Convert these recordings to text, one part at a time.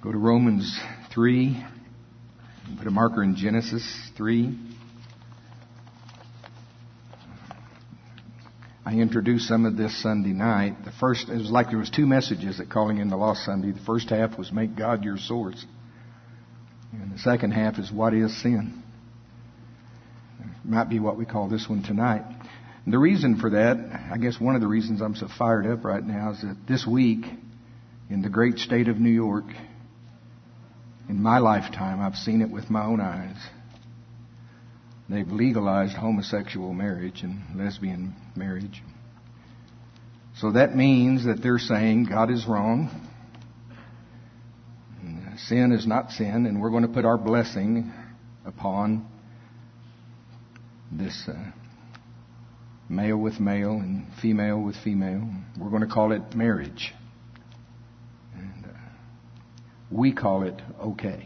Go to Romans 3. Put a marker in Genesis 3. I introduced some of this Sunday night. The first, it was like there was two messages at Calling in the Lost Sunday. The first half was make God your source. And the second half is what is sin. It might be what we call this one tonight. And the reason for that, I guess one of the reasons I'm so fired up right now is that this week in the great state of New York, in my lifetime, I've seen it with my own eyes. They've legalized homosexual marriage and lesbian marriage. So that means that they're saying God is wrong. And sin is not sin, and we're going to put our blessing upon this male with male and female with female. We're going to call it marriage. And we call it okay.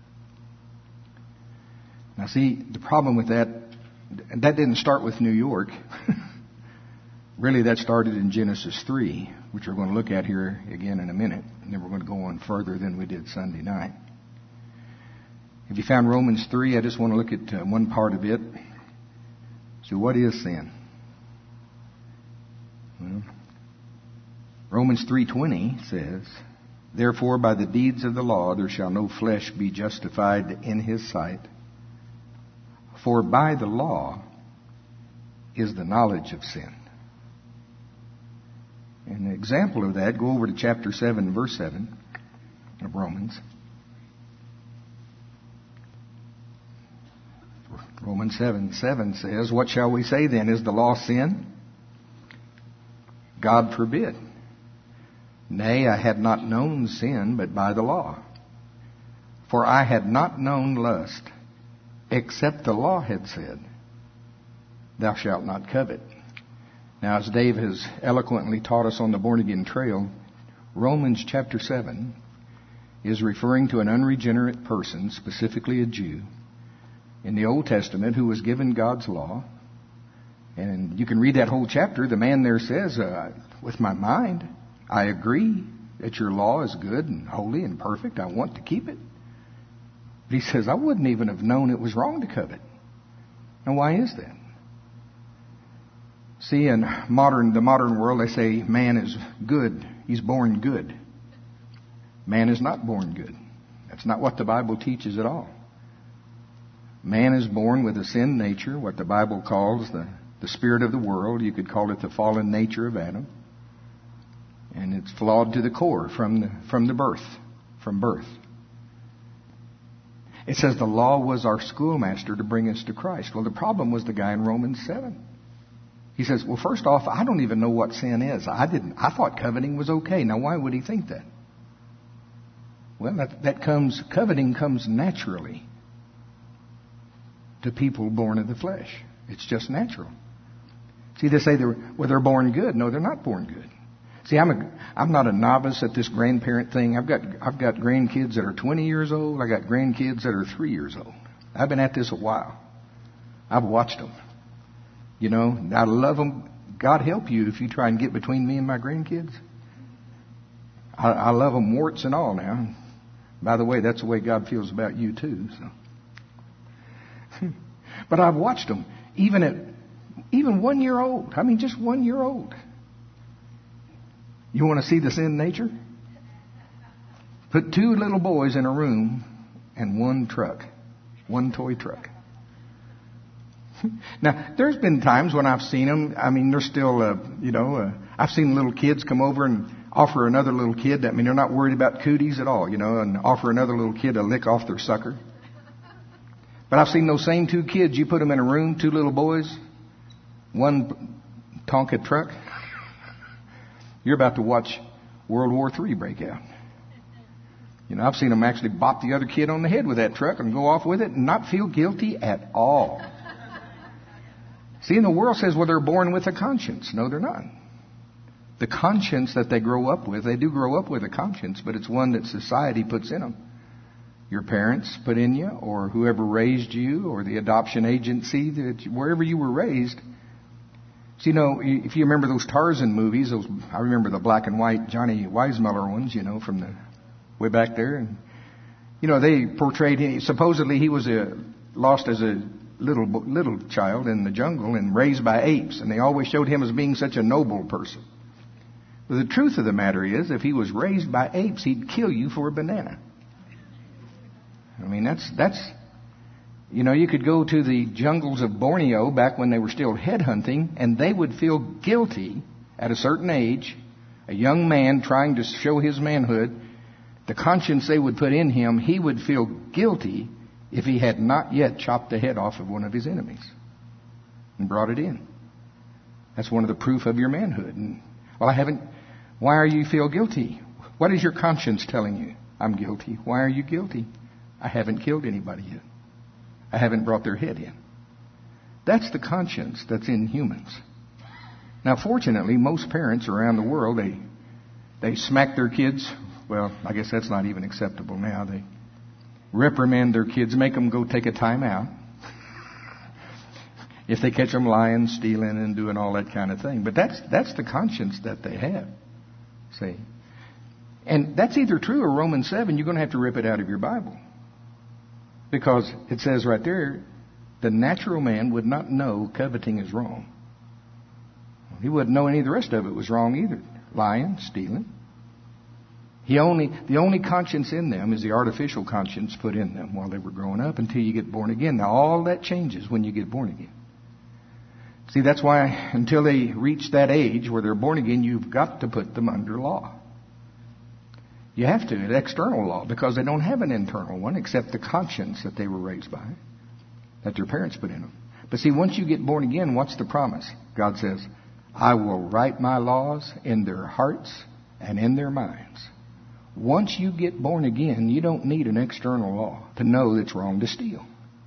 Now see, the problem with that didn't start with New York. Really, that started in Genesis 3, which we're going to look at here again in a minute. And then we're going to go on further than we did Sunday night. If you found Romans 3, I just want to look at one part of it. So what is sin? Well, Romans 3:20 says, "Therefore by the deeds of the law there shall no flesh be justified in his sight. For by the law is the knowledge of sin." An example of that, go over to chapter 7, verse 7 of Romans. Romans 7:7 says, "What shall we say then? Is the law sin? God forbid. Nay, I had not known sin but by the law. For I had not known lust, except the law had said, Thou shalt not covet." Now, as Dave has eloquently taught us on the Born Again Trail, Romans chapter 7 is referring to an unregenerate person, specifically a Jew, in the Old Testament who was given God's law. And you can read that whole chapter. The man there says, with my mind, I agree that your law is good and holy and perfect. I want to keep it. But he says, I wouldn't even have known it was wrong to covet. Now, why is that? See, in the modern world, they say man is good. He's born good. Man is not born good. That's not what the Bible teaches at all. Man is born with a sin nature, what the Bible calls the spirit of the world. You could call it the fallen nature of Adam. And it's flawed to the core from birth. It says the law was our schoolmaster to bring us to Christ. Well, the problem was the guy in Romans 7. He says, well, first off, I don't even know what sin is. I thought coveting was okay. Now, why would he think that? Well, coveting comes naturally to people born of the flesh. It's just natural. See, they say they're born good. No, they're not born good. See, I'm not a novice at this grandparent thing. I've got grandkids that are 20 years old. I got grandkids that are 3 years old. I've been at this a while. I've watched them. You know, I love them. God help you if you try and get between me and my grandkids. I love them warts and all now. By the way, that's the way God feels about you too. So, but I've watched them even 1 year old. I mean, just 1 year old. You want to see the sin nature? Put two little boys in a room and one toy truck. Now, there's been times when I've seen them. I mean, they're still, I've seen little kids come over and offer another little kid. I mean, they're not worried about cooties at all, and offer another little kid a lick off their sucker. But I've seen those same two kids. You put them in a room, two little boys, one Tonka truck. You're about to watch World War III break out. I've seen them actually bop the other kid on the head with that truck and go off with it and not feel guilty at all. See, and the world says, well, they're born with a conscience. No, they're not. The conscience that they grow up with, they do grow up with a conscience, but it's one that society puts in them. Your parents put in you, or whoever raised you, or the adoption agency, wherever you were raised. So, if you remember those Tarzan movies, I remember the black and white Johnny Weissmuller ones, from the way back there. And, they portrayed him, supposedly he was lost as a little child in the jungle and raised by apes. And they always showed him as being such a noble person. But the truth of the matter is, if he was raised by apes, he'd kill you for a banana. I mean, that's you could go to the jungles of Borneo back when they were still headhunting, and they would feel guilty at a certain age, a young man trying to show his manhood, the conscience they would put in him, he would feel guilty if he had not yet chopped the head off of one of his enemies and brought it in. That's one of the proof of your manhood. And, I haven't. Why are you feel guilty? What is your conscience telling you? I'm guilty. Why are you guilty? I haven't killed anybody yet. I haven't brought their head in. That's the conscience that's in humans. Now, fortunately, most parents around the world, they smack their kids. Well, I guess that's not even acceptable now. They reprimand their kids, make them go take a time out if they catch them lying, stealing, and doing all that kind of thing. But that's the conscience that they have. See? And that's either true or Romans 7, you're going to have to rip it out of your Bible. Because it says right there, the natural man would not know coveting is wrong. He wouldn't know any of the rest of it was wrong either. Lying, stealing. The only conscience in them is the artificial conscience put in them while they were growing up until you get born again. Now all that changes when you get born again. See, that's why until they reach that age where they're born again, you've got to put them under law. You have to, an external law, because they don't have an internal one except the conscience that they were raised by, that their parents put in them. But see, once you get born again, what's the promise? God says, I will write my laws in their hearts and in their minds. Once you get born again, you don't need an external law to know it's wrong to steal.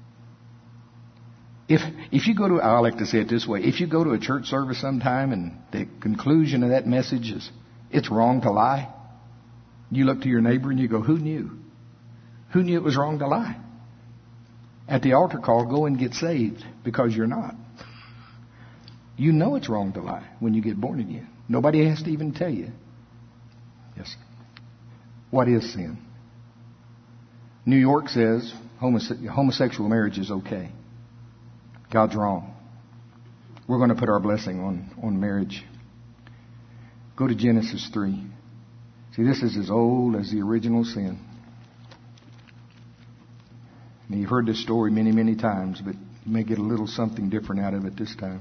If you go to, I like to say it this way, if you go to a church service sometime and the conclusion of that message is, it's wrong to lie, you look to your neighbor and you go, who knew? Who knew it was wrong to lie? At the altar call, go and get saved because you're not. You know it's wrong to lie when you get born again. Nobody has to even tell you. Yes. What is sin? New York says homosexual marriage is okay. God's wrong. We're going to put our blessing on marriage. Go to Genesis 3. See, this is as old as the original sin. Now, you've heard this story many, many times, but you may get a little something different out of it this time.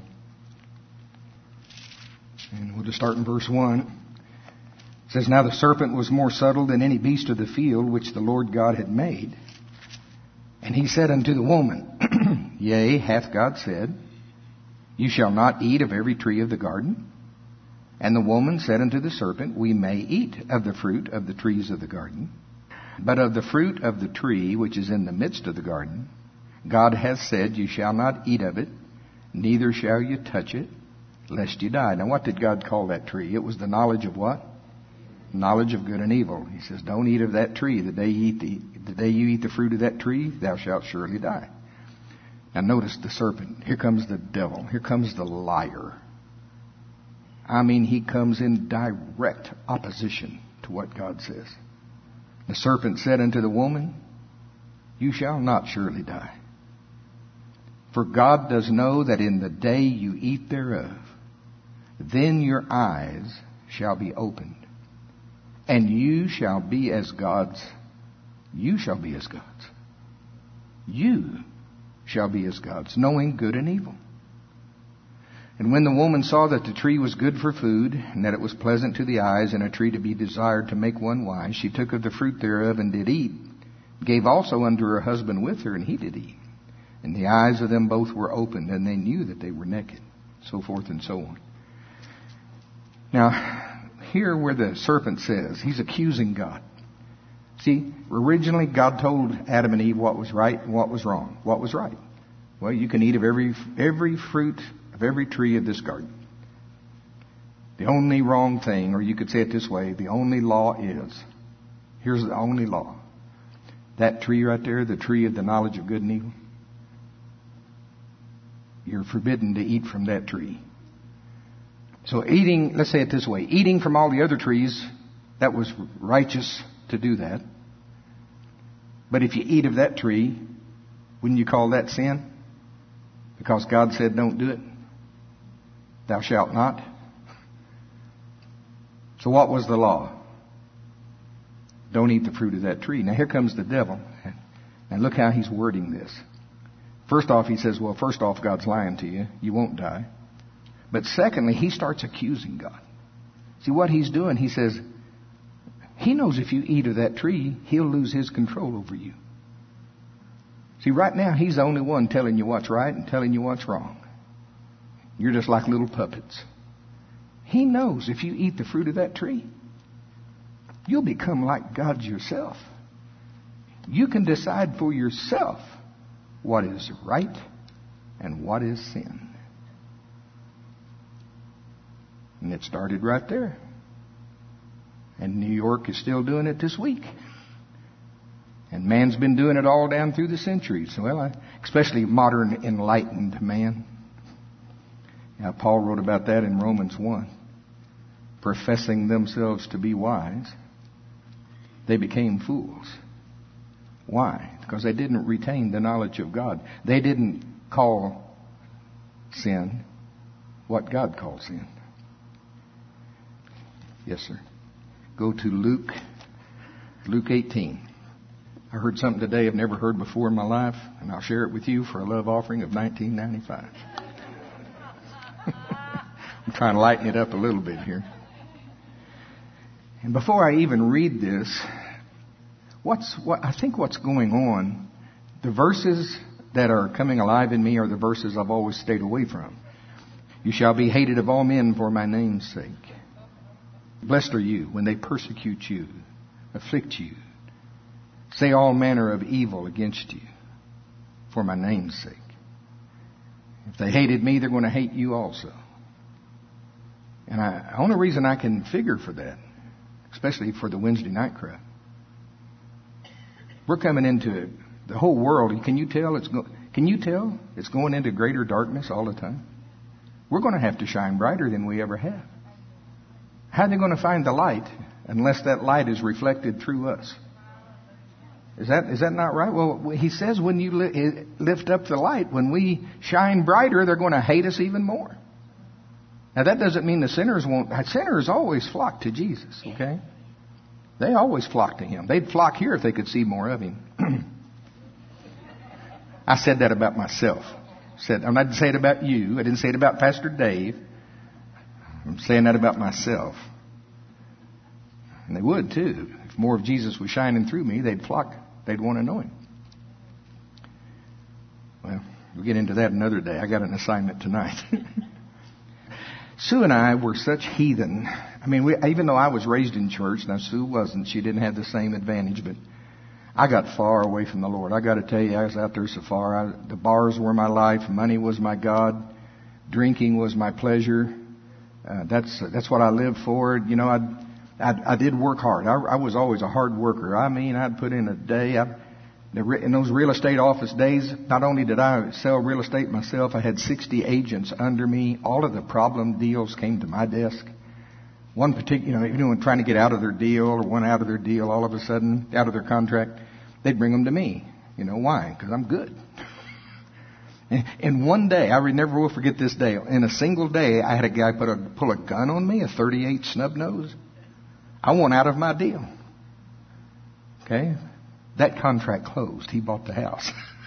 And we'll just start in verse 1. It says, Now the serpent was more subtle than any beast of the field which the Lord God had made. And he said unto the woman, Yea, hath God said, You shall not eat of every tree of the garden? And the woman said unto the serpent, We may eat of the fruit of the trees of the garden. But of the fruit of the tree which is in the midst of the garden, God hath said, You shall not eat of it, neither shall you touch it, lest you die. Now what did God call that tree? It was the knowledge of what? Knowledge of good and evil. He says, Don't eat of that tree. The day you eat the fruit of that tree, thou shalt surely die. Now notice the serpent. Here comes the devil. Here comes the liar. I mean, he comes in direct opposition to what God says. The serpent said unto the woman, You shall not surely die. For God does know that in the day you eat thereof, then your eyes shall be opened, and you shall be as gods. You shall be as gods. You shall be as gods, knowing good and evil. And when the woman saw that the tree was good for food, and that it was pleasant to the eyes, and a tree to be desired to make one wise, she took of the fruit thereof and did eat, gave also unto her husband with her, and he did eat. And the eyes of them both were opened, and they knew that they were naked, so forth and so on. Now, here where the serpent says, he's accusing God. See, originally God told Adam and Eve what was right and what was wrong. What was right? Well, you can eat of every fruit of every tree of this garden. The only wrong thing, or you could say it this way, the only law is, here's the only law. That tree right there, the tree of the knowledge of good and evil, you're forbidden to eat from that tree. So eating, let's say it this way, eating from all the other trees, that was righteous to do that. But if you eat of that tree, wouldn't you call that sin? Because God said don't do it. Thou shalt not. So what was the law? Don't eat the fruit of that tree. Now here comes the devil. And look how he's wording this. First off, he says, well, first off, God's lying to you. You won't die. But secondly, he starts accusing God. See what he's doing? He says, he knows if you eat of that tree, he'll lose his control over you. See, right now, he's the only one telling you what's right and telling you what's wrong. You're just like little puppets. He knows if you eat the fruit of that tree, you'll become like God yourself. You can decide for yourself what is right and what is sin. And it started right there. And New York is still doing it this week. And man's been doing it all down through the centuries. Well, especially modern enlightened man. Now, Paul wrote about that in Romans 1. Professing themselves to be wise, they became fools. Why? Because they didn't retain the knowledge of God. They didn't call sin what God called sin. Yes, sir. Go to Luke 18. I heard something today I've never heard before in my life, and I'll share it with you for a love offering of $19.95. I'm trying to lighten it up a little bit here. And before I even read this, I think what's going on, the verses that are coming alive in me are the verses I've always stayed away from. You shall be hated of all men for my name's sake. Blessed are you when they persecute you, afflict you, say all manner of evil against you for my name's sake. If they hated me, they're going to hate you also. And the only reason I can figure for that, especially for the Wednesday night crowd, we're coming into the whole world. Can you tell it's going into greater darkness all the time? We're going to have to shine brighter than we ever have. How are they going to find the light unless that light is reflected through us? Is that not right? Well, he says when you lift up the light, when we shine brighter, they're going to hate us even more. Now that doesn't mean the sinners won't. Sinners always flock to Jesus, okay? They always flock to Him. They'd flock here if they could see more of Him. I said that about myself. I'm not saying it about you. I didn't say it about Pastor Dave. I'm saying that about myself. And they would too. If more of Jesus was shining through me, they'd flock. They'd want to know Him. Well, we'll get into that another day. I got an assignment tonight. Sue and I were such heathen. I mean, even though I was raised in church, now Sue wasn't. She didn't have the same advantage, but I got far away from the Lord. I got to tell you, I was out there so far. The bars were my life. Money was my God. Drinking was my pleasure. That's what I lived for. You know, I did work hard. I was always a hard worker. I mean, I'd put in a day. In those real estate office days, not only did I sell real estate myself, I had 60 agents under me. All of the problem deals came to my desk. One particular, anyone trying to get out of their deal or one out of their deal, all of a sudden, out of their contract, they'd bring them to me. You know why? Because I'm good. And one day, I never will forget this day. In a single day, I had a guy pull a gun on me, a .38 snub nose. I want out of my deal. Okay? That contract closed. He bought the house.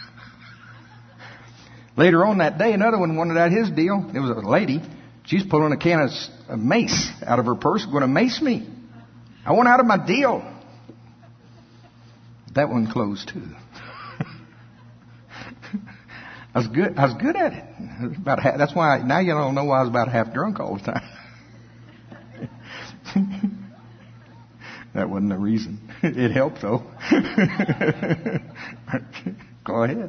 Later on that day, another one wanted out his deal. It was a lady. She's pulling a can of mace out of her purse, going to mace me. I want out of my deal. That one closed too. I was good at it. That's why now you don't know why I was about half drunk all the time. That wasn't the reason. It helped though. Go ahead.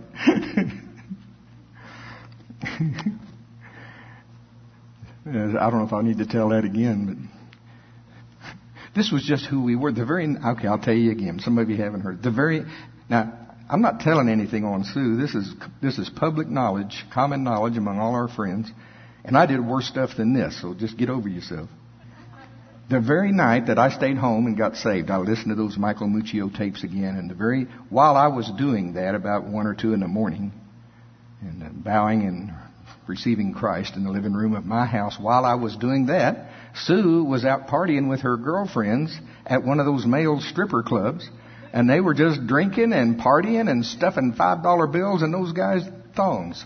I don't know if I need to tell that again, but this was just who we were. Okay, I'll tell you again. Some of you haven't heard. Now, I'm not telling anything on Sue. This is public knowledge, common knowledge among all our friends. And I did worse stuff than this, so just get over yourself. The very night that I stayed home and got saved, I listened to those Michael Muccio tapes again. And while I was doing that, about 1 or 2 in the morning, and bowing and receiving Christ in the living room of my house, while I was doing that, Sue was out partying with her girlfriends at one of those male stripper clubs. And they were just drinking and partying and stuffing $5 bills in those guys' thongs.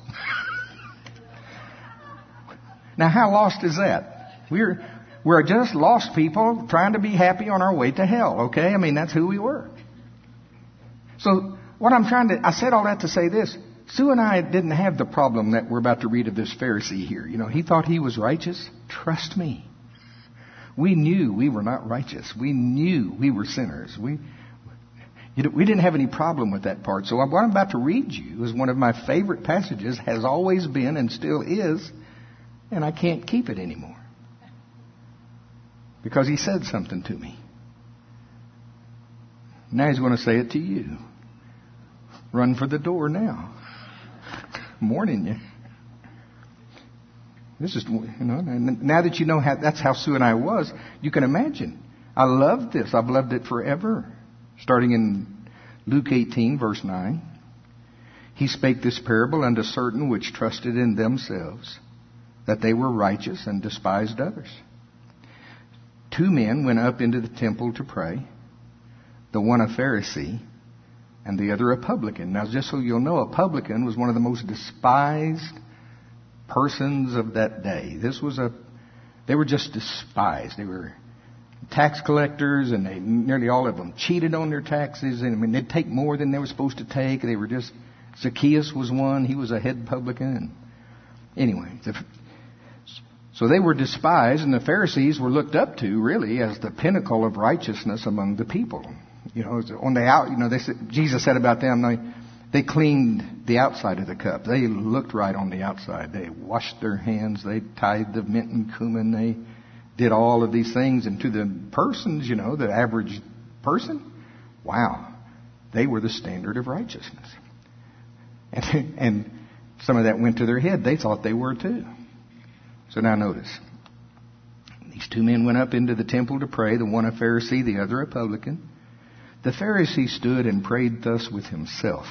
Now, how lost is that? We're just lost people trying to be happy on our way to hell, okay? I mean, that's who we were. So, I said all that to say this. Sue and I didn't have the problem that we're about to read of this Pharisee here. You know, he thought he was righteous. Trust me. We knew we were not righteous. We knew we were sinners. We didn't have any problem with that part. So what I'm about to read you is one of my favorite passages, has always been and still is, and I can't keep it anymore. Because he said something to me. Now he's going to say it to you. Run for the door now. I'm warning you. This is, now that you know that's how Sue and I was, you can imagine. I loved this. I've loved it forever. Starting in Luke 18, verse 9. He spake this parable unto certain which trusted in themselves that they were righteous and despised others. 2 men went up into the temple to pray, the one a Pharisee and the other a publican. Now, just so you'll know, a publican was one of the most despised persons of that day. They were just despised. They were tax collectors, and nearly all of them cheated on their taxes. And I mean, they'd take more than they were supposed to take. They were just, Zacchaeus was one. He was a head publican. And anyway, so they were despised, and the Pharisees were looked up to really as the pinnacle of righteousness among the people. You know, on the out, Jesus said about them, they cleaned the outside of the cup. They looked right on the outside. They washed their hands. They tithed of mint and cumin. They did all of these things. And to the persons, the average person, wow, they were the standard of righteousness. And some of that went to their head. They thought they were too. So now notice. These 2 men went up into the temple to pray, the one a Pharisee, the other a publican. The Pharisee stood and prayed thus with himself.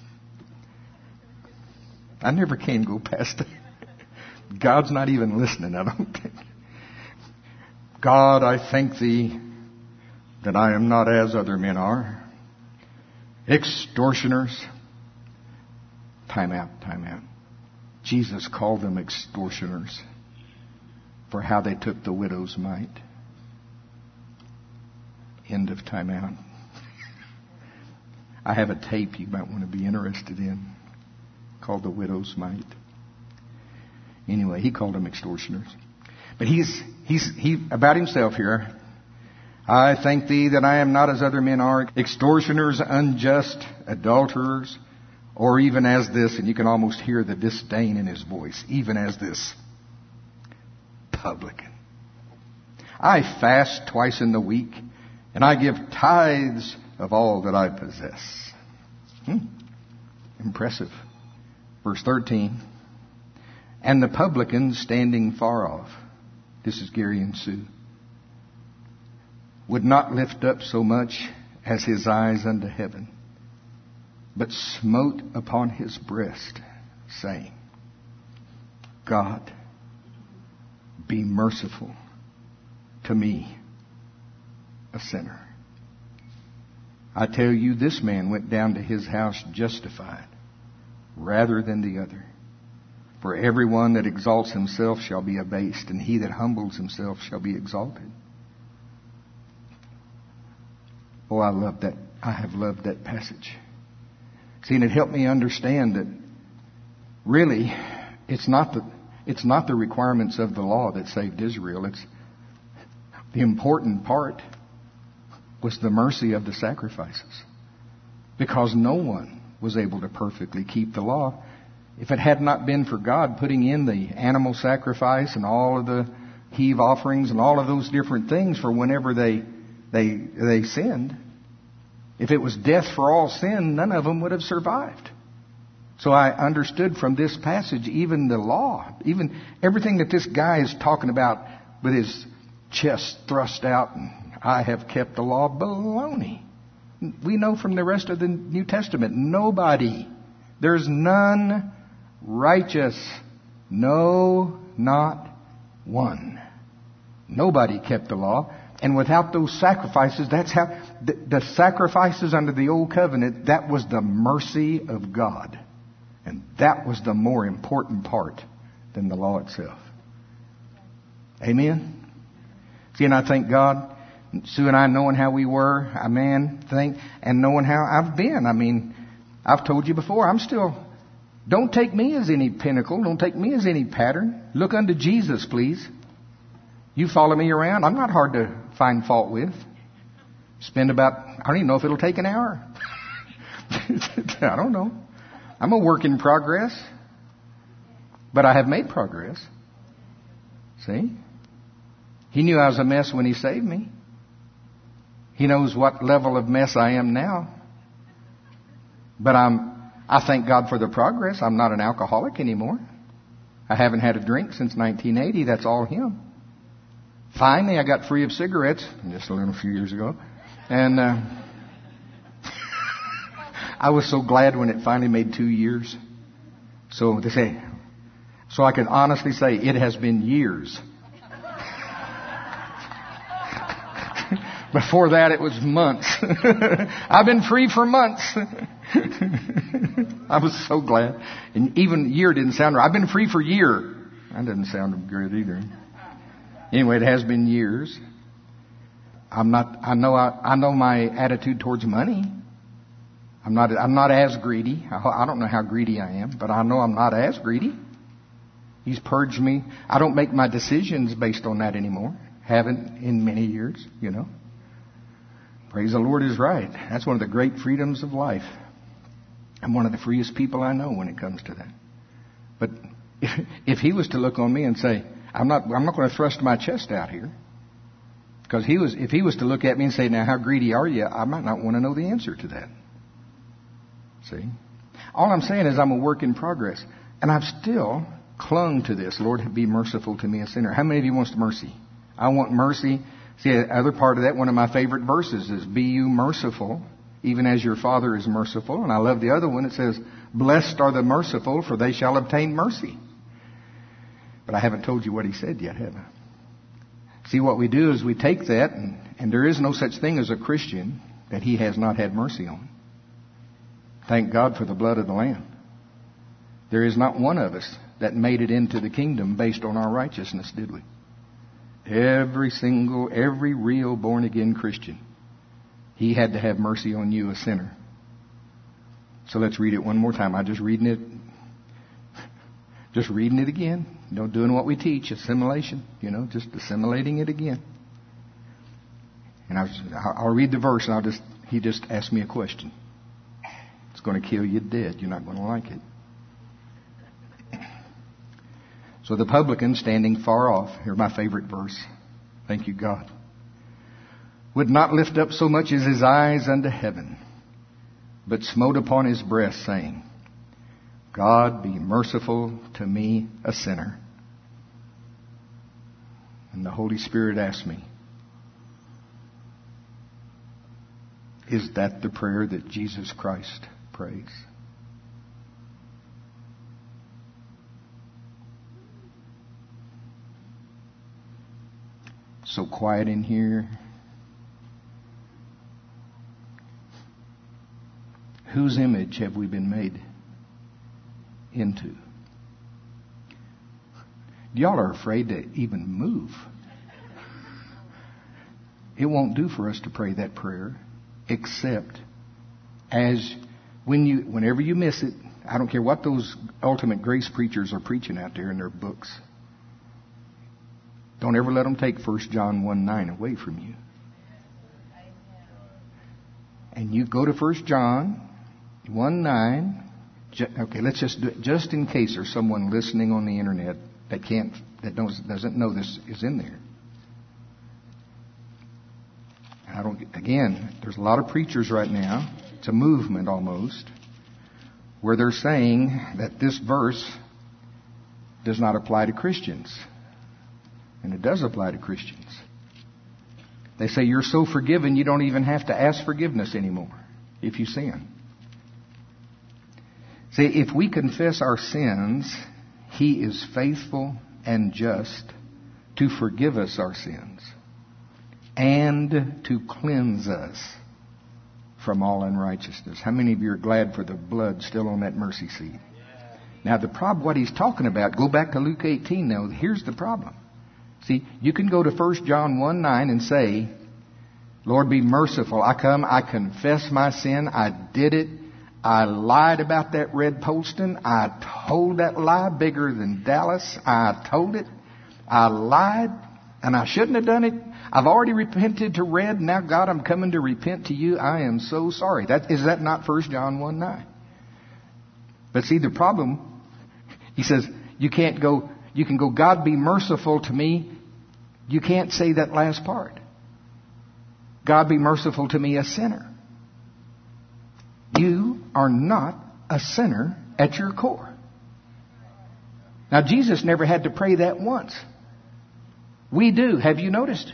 I never can go past it. God's not even listening, I don't think. God, I thank thee that I am not as other men are. Extortioners. Time out. Jesus called them extortioners for how they took the widow's mite. End of time out. I have a tape you might want to be interested in called The Widow's Mite. Anyway, he called them extortioners. But he about himself here. I thank thee that I am not as other men are, extortioners, unjust, adulterers, or even as this, and you can almost hear the disdain in his voice, even as this publican. I fast twice in the week, and I give tithes of all that I possess. Impressive. Verse 13. And the publican standing far off, this is Gary and Sue, would not lift up so much as his eyes unto heaven, but smote upon his breast, saying, God, be merciful to me, a sinner. I tell you, this man went down to his house justified rather than the other. For everyone that exalts himself shall be abased, and he that humbles himself shall be exalted. Oh, I love that. I have loved that passage. See, and it helped me understand that really it's not the requirements of the law that saved Israel. It's the important part was the mercy of the sacrifices. Because no one was able to perfectly keep the law. If it had not been for God putting in the animal sacrifice and all of the heave offerings and all of those different things for whenever they sinned, if it was death for all sin, none of them would have survived. So I understood from this passage, even the law, even everything that this guy is talking about with his chest thrust out and I have kept the law. Baloney. We know from the rest of the New Testament, nobody, there's none righteous. No, not one. Nobody kept the law. And without those sacrifices, that's how the sacrifices under the old covenant, that was the mercy of God. And that was the more important part than the law itself. Amen? See, and I thank God, Sue and I knowing how we were, and knowing how I've been. I mean, I've told you before, don't take me as any pinnacle. Don't take me as any pattern. Look unto Jesus, please. You follow me around. I'm not hard to find fault with. I don't even know if it'll take an hour. I don't know. I'm a work in progress. But I have made progress. See? He knew I was a mess when He saved me. He knows what level of mess I am now. But I thank God for the progress. I'm not an alcoholic anymore. I haven't had a drink since 1980. That's all Him. Finally, I got free of cigarettes just a few years ago. And I was so glad when it finally made 2 years. So I can honestly say it has been years. Before that, it was months. I've been free for months. I was so glad. And even year didn't sound right. I've been free for a year. That doesn't sound good either. Anyway, it has been years. I know my attitude towards money. I'm not as greedy. I don't know how greedy I am, but I know I'm not as greedy. He's purged me. I don't make my decisions based on that anymore. Haven't in many years, Praise the Lord is right. That's one of the great freedoms of life. I'm one of the freest people I know when it comes to that. But if He was to look on me and say, I'm not going to thrust my chest out here. Because if He was to look at me and say, now how greedy are you? I might not want to know the answer to that. See? All I'm saying is I'm a work in progress. And I've still clung to this. Lord, be merciful to me, a sinner. How many of you wants mercy? I want mercy. See, the other part of that, one of my favorite verses is, be you merciful, even as your Father is merciful. And I love the other one. It says, blessed are the merciful, for they shall obtain mercy. But I haven't told you what He said yet, have I? See, what we do is we take that, and there is no such thing as a Christian that He has not had mercy on. Thank God for the blood of the Lamb. There is not one of us that made it into the kingdom based on our righteousness, did we? Every real born-again Christian, He had to have mercy on you, a sinner. So let's read it one more time. I'm just reading it again. Doing what we teach, assimilation. Just assimilating it again. And I'll read the verse, and He just asked me a question. It's going to kill you dead. You're not going to like it. So the publican, standing far off, here's my favorite verse. Thank you, God. Would not lift up so much as his eyes unto heaven, but smote upon his breast, saying, God, be merciful to me, a sinner. And the Holy Spirit asked me, is that the prayer that Jesus Christ prays? So quiet in here. Whose image have we been made into? Y'all are afraid to even move. It won't do for us to pray that prayer, except whenever you miss it. I don't care what those ultimate grace preachers are preaching out there in their books. Don't ever let them take 1 John 1:9 away from you. And you go to 1 John 1:9. Okay, let's just do it just in case there's someone listening on the internet that doesn't know this is in there. Again, there's a lot of preachers right now. It's a movement almost, where they're saying that this verse does not apply to Christians. And it does apply to Christians. They say you're so forgiven you don't even have to ask forgiveness anymore if you sin. See, if we confess our sins, He is faithful and just to forgive us our sins and to cleanse us from all unrighteousness. How many of you are glad for the blood still on that mercy seat? Now the problem, what he's talking about, go back to Luke 18 now. Here's the problem. See, you can go to 1 John 1:9 and say, Lord, be merciful. I come, I confess my sin. I did it. I lied about that Red Polston. I told that lie bigger than Dallas. I told it. I lied, and I shouldn't have done it. I've already repented to Red. Now, God, I'm coming to repent to you. I am so sorry. Is that not 1 John 1:9? But see, the problem, he says, you can go, God, be merciful to me. You can't say that last part. God, be merciful to me, a sinner. You are not a sinner at your core. Now, Jesus never had to pray that once. We do. Have you noticed?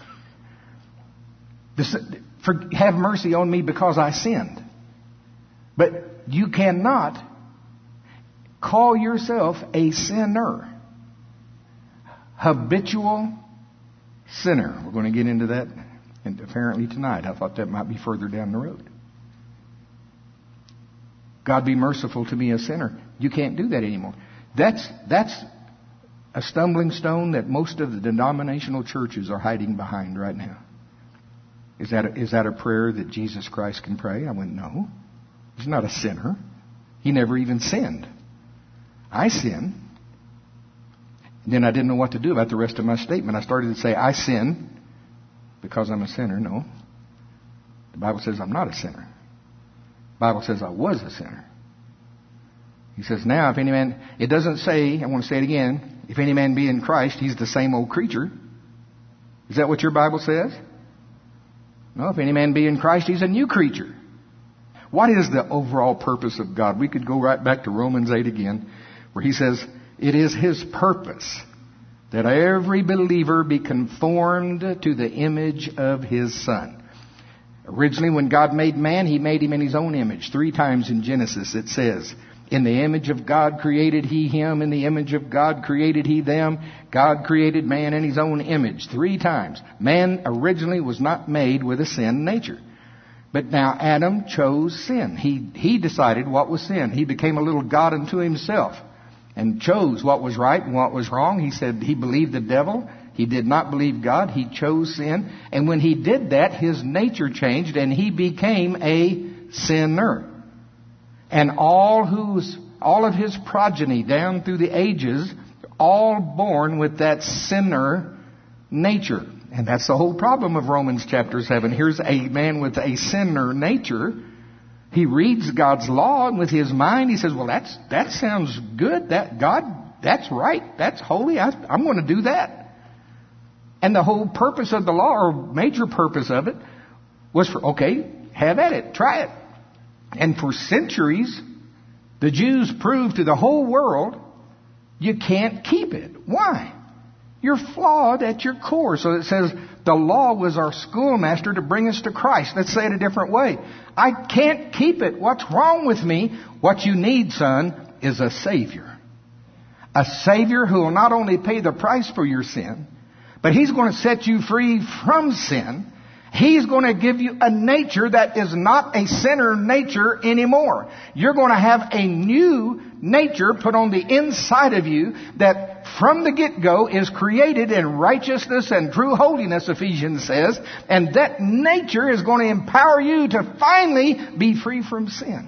Have mercy on me because I sinned. But you cannot call yourself a sinner. Habitual sinner. We're going to get into that apparently tonight. I thought that might be further down the road. God, be merciful to me, a sinner. You can't do that anymore. That's a stumbling stone that most of the denominational churches are hiding behind right now. Is that a prayer that Jesus Christ can pray? I went, no. He's not a sinner. He never even sinned. I sin. Then I didn't know what to do about the rest of my statement. I started to say, I sin because I'm a sinner. No. The Bible says I'm not a sinner. The Bible says I was a sinner. He says, now, if any man, it doesn't say, I want to say it again, if any man be in Christ, he's the same old creature. Is that what your Bible says? No, if any man be in Christ, he's a new creature. What is the overall purpose of God? We could go right back to Romans 8 again, where he says, it is his purpose that every believer be conformed to the image of his Son. Originally, when God made man, he made him in his own image. 3 times in Genesis it says, in the image of God created he him, in the image of God created he them. God created man in his own image. 3 times. Man originally was not made with a sin nature. But now Adam chose sin. He decided what was sin. He became a little God unto himself and chose what was right and what was wrong. He said he believed the devil. He did not believe God. He chose sin. And when he did that, his nature changed and he became a sinner. And all of his progeny down through the ages, all born with that sinner nature. And that's the whole problem of Romans chapter 7. Here's a man with a sinner nature. He reads God's law, and with his mind he says, well, that sounds good. That's right. That's holy. I'm going to do that. And the whole purpose of the law, or major purpose of it, was for, okay, have at it. Try it. And for centuries, the Jews proved to the whole world, you can't keep it. Why? You're flawed at your core. So it says the law was our schoolmaster to bring us to Christ. Let's say it a different way. I can't keep it. What's wrong with me? What you need, son, is a Savior. A Savior who will not only pay the price for your sin, but He's going to set you free from sin. He's going to give you a nature that is not a sinner nature anymore. You're going to have a new nature put on the inside of you that from the get-go is created in righteousness and true holiness, Ephesians says. And that nature is going to empower you to finally be free from sin.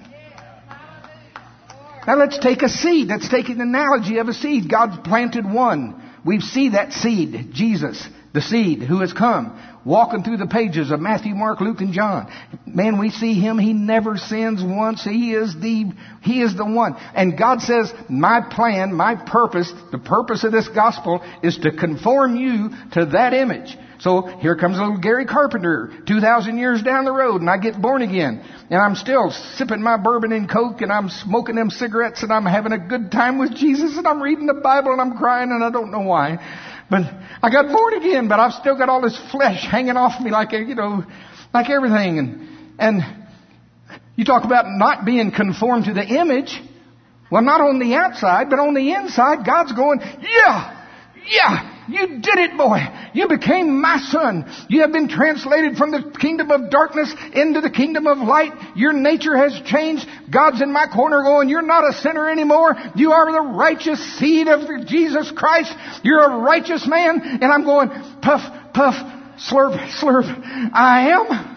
Now let's take a seed. Let's take an analogy of a seed. God's planted one. We see that seed, Jesus, the seed who has come, walking through the pages of Matthew, Mark, Luke, and John. Man, we see Him. He never sins once. He is the one. And God says, my plan, my purpose, the purpose of this gospel is to conform you to that image. So here comes little Gary Carpenter 2,000 years down the road, and I get born again. And I'm still sipping my bourbon and Coke, and I'm smoking them cigarettes, and I'm having a good time with Jesus, and I'm reading the Bible, and I'm crying, and I don't know why. But I got born again, but I've still got all this flesh hanging off me like, like everything. And you talk about not being conformed to the image. Well, not on the outside, but on the inside, God's going, yeah, you did it, boy. You became my son. You have been translated from the kingdom of darkness into the kingdom of light. Your nature has changed. God's in my corner going, you're not a sinner anymore. You are the righteous seed of Jesus Christ. You're a righteous man. And I'm going, puff, puff, slurp, slurp. I am.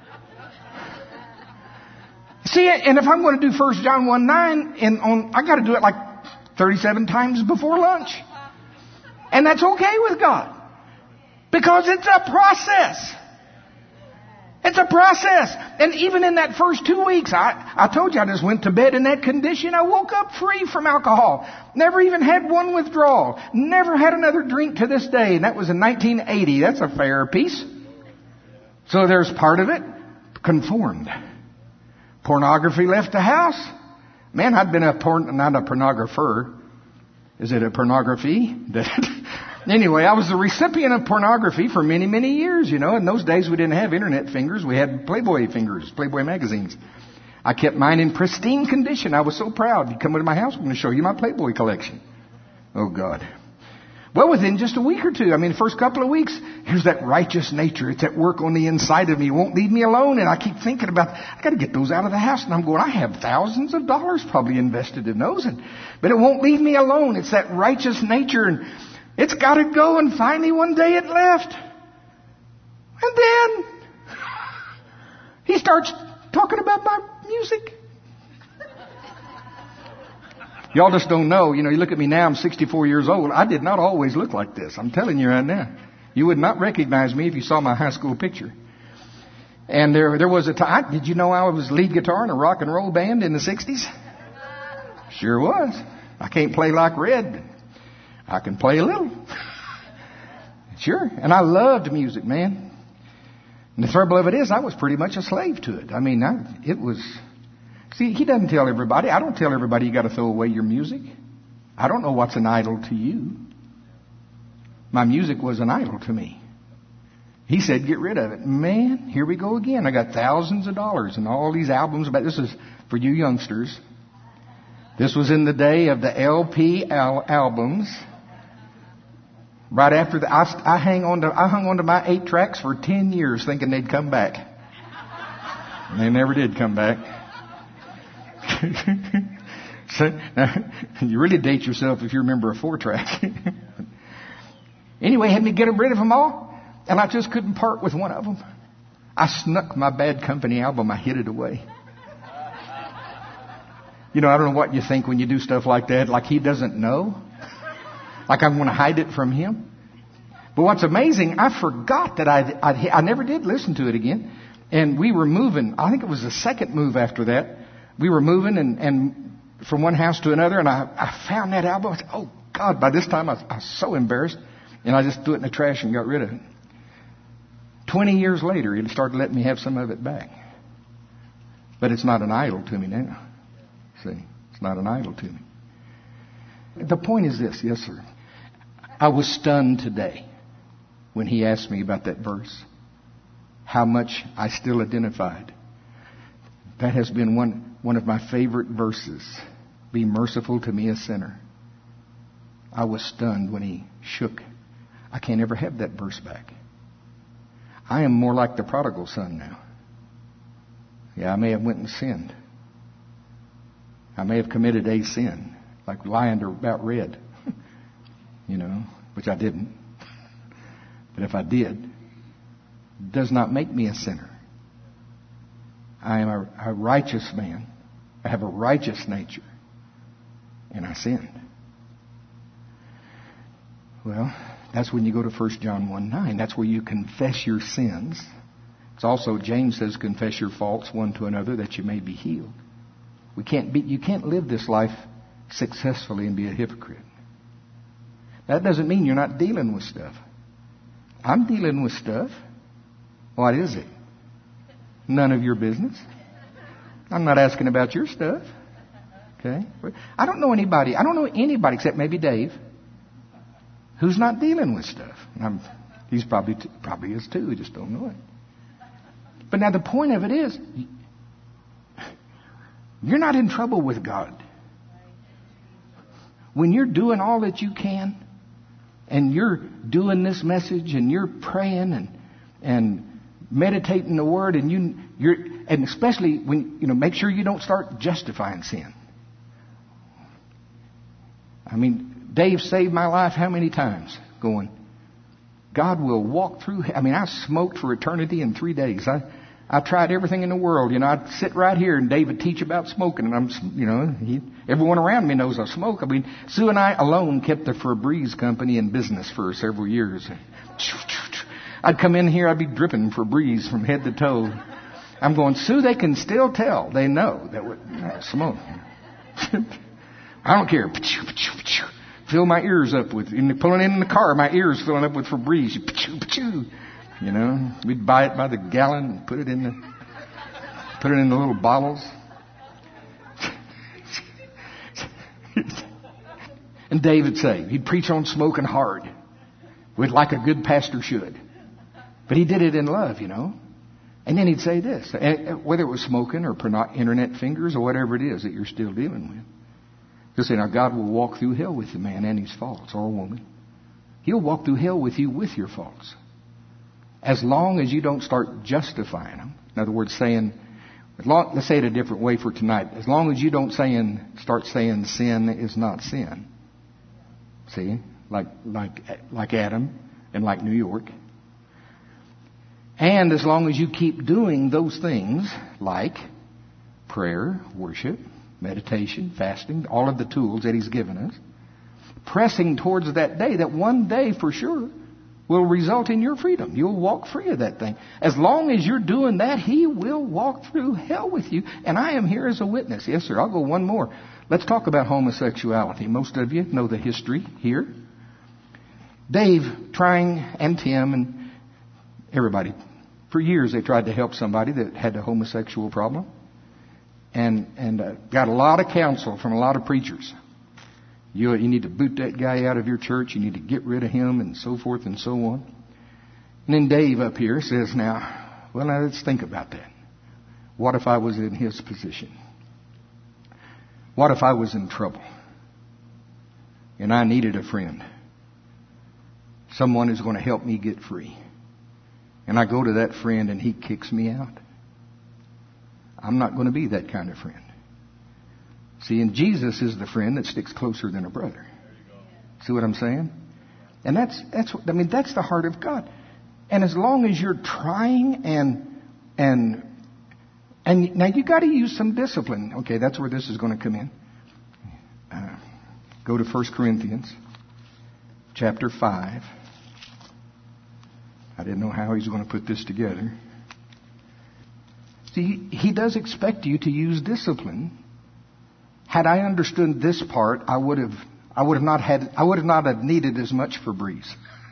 See, and if I'm going to do 1 John 1:9, I got to do it like 37 times before lunch. And that's okay with God. Because it's a process. It's a process. And even in that first 2 weeks, I told you I just went to bed in that condition. I woke up free from alcohol. Never even had one withdrawal. Never had another drink to this day. And that was in 1980. That's a fair piece. So there's part of it. Conformed. Pornography left the house. Man, I'd been not a pornographer. Is it a pornography? Anyway, I was the recipient of pornography for many, many years, In those days we didn't have internet fingers. We had Playboy fingers, Playboy magazines. I kept mine in pristine condition. I was so proud. You come into my house, I'm going to show you my Playboy collection. Oh, God. Well, within just a week or two, the first couple of weeks, here's that righteous nature. It's at work on the inside of me. It won't leave me alone. And I keep thinking about, I got to get those out of the house. And I'm going, I have thousands of dollars probably invested in those. But it won't leave me alone. It's that righteous nature. And it's got to go. And finally one day it left. And then he starts talking about my music. Y'all just don't know. You look at me now, I'm 64 years old. I did not always look like this. I'm telling you right now. You would not recognize me if you saw my high school picture. And there was a time, did you know I was lead guitar in a rock and roll band in the 60s? Sure was. I can't play like Red. I can play a little. Sure. And I loved music, man. And the trouble of it is, I was pretty much a slave to it. It was... See, he doesn't tell everybody. I don't tell everybody you got to throw away your music. I don't know what's an idol to you. My music was an idol to me. He said, get rid of it. Man, here we go again. I got thousands of dollars and all these albums. This is for you youngsters. This was in the day of the LP albums. Right after I hung on to my 8 tracks for 10 years thinking they'd come back. And they never did come back. So, you really date yourself if you remember a 4-track. Anyway, had me get rid of them all, and I just couldn't part with one of them. I snuck my Bad Company album. I hid it away. I don't know what you think when you do stuff like that. Like he doesn't know. Like I'm going to hide it from him. But what's amazing, I forgot that I never did listen to it again. And we were moving. I think it was the second move after that. We were moving and from one house to another, and I found that album. I said, oh, God, by this time I was so embarrassed, and I just threw it in the trash and got rid of it. 20 years later, he started letting me have some of it back. But it's not an idol to me now. See, it's not an idol to me. The point is this, yes, sir. I was stunned today when he asked me about that verse, how much I still identified. That has been one of my favorite verses. Be merciful to me, a sinner. I was stunned when he shook. I can't ever have that verse back. I am more like the prodigal son now. Yeah, I may have went and sinned. I may have committed a sin, like lying about Red, which I didn't. But if I did, it does not make me a sinner. I am a righteous man. I have a righteous nature. And I sinned. Well, that's when you go to 1 John 1:9. That's where you confess your sins. It's also, James says, confess your faults one to another that you may be healed. You can't live this life successfully and be a hypocrite. That doesn't mean you're not dealing with stuff. I'm dealing with stuff. What is it? None of your business. I'm not asking about your stuff. Okay? I don't know anybody except maybe Dave who's not dealing with stuff. He's probably is too. We just don't know it. But now the point of it is, you're not in trouble with God. When you're doing all that you can, and you're doing this message, and you're praying and meditating the Word, and and especially when make sure you don't start justifying sin. I mean, Dave saved my life how many times? Going, God will walk through. I mean, I smoked for eternity in 3 days. I tried everything in the world. I'd sit right here and Dave would teach about smoking, and everyone around me knows I smoke. I mean, Sue and I alone kept the Febreze company in business for several years. I'd come in here, I'd be dripping Febreze from head to toe. I'm going, Sue, they can still tell. They know that we're smoke. I don't care. Fill my ears up with, pulling in the car, my ears filling up with Febreze. We'd buy it by the gallon and put it in the little bottles. And David say, he'd preach on smoking hard, like a good pastor should. But he did it in love, And then he'd say this, whether it was smoking or internet fingers or whatever it is that you're still dealing with. He'll say, now God will walk through hell with the man and his faults, or woman. He'll walk through hell with you with your faults. As long as you don't start justifying them. In other words, let's say it a different way for tonight. As long as you don't start saying sin is not sin. See? Like Adam and like New York. And as long as you keep doing those things like prayer, worship, meditation, fasting, all of the tools that He's given us, pressing towards that day, that one day for sure will result in your freedom. You'll walk free of that thing. As long as you're doing that, He will walk through hell with you. And I am here as a witness. Yes, sir. I'll go one more. Let's talk about homosexuality. Most of you know the history here. Dave trying, and Tim, and everybody. For years they tried to help somebody that had a homosexual problem. And got a lot of counsel from a lot of preachers. You need to boot that guy out of your church. You need to get rid of him, and so forth and so on. And then Dave up here says, now let's think about that. What if I was in his position? What if I was in trouble? And I needed a friend. Someone who's going to help me get free. And I go to that friend and he kicks me out. I'm not going to be that kind of friend. See, and Jesus is the friend that sticks closer than a brother. See what I'm saying? And that's the heart of God. And as long as you're trying and now you got to use some discipline. Okay, that's where this is going to come in. Go to 1 Corinthians chapter 5. I didn't know how he's going to put this together. See, he does expect you to use discipline. Had I understood this part, I would not have needed as much Febreze.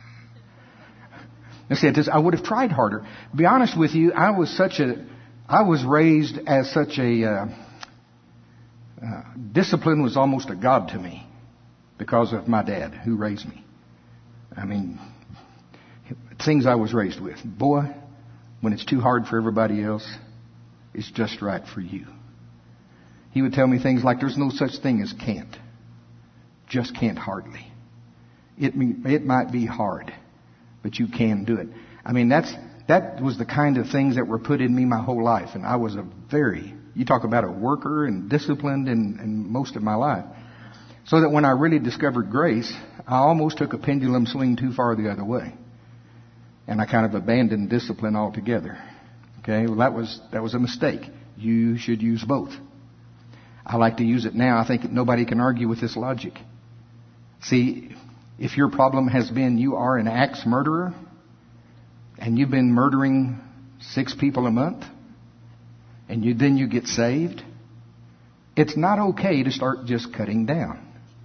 I would have tried harder. To be honest with you, I was raised as such a discipline was almost a god to me because of my dad who raised me. I mean, things I was raised with. Boy, when it's too hard for everybody else, it's just right for you. He would tell me things like, there's no such thing as can't. Just can't hardly. It might be hard, but you can do it. I mean, that was the kind of things that were put in me my whole life. And I was you talk about a worker and disciplined in most of my life. So that when I really discovered grace, I almost took a pendulum swing too far the other way. And I kind of abandoned discipline altogether. Okay, well that was a mistake. You should use both. I like to use it now. I think nobody can argue with this logic. See, if your problem has been you are an axe murderer and you've been murdering 6 people a month and then you get saved, it's not okay to start just cutting down.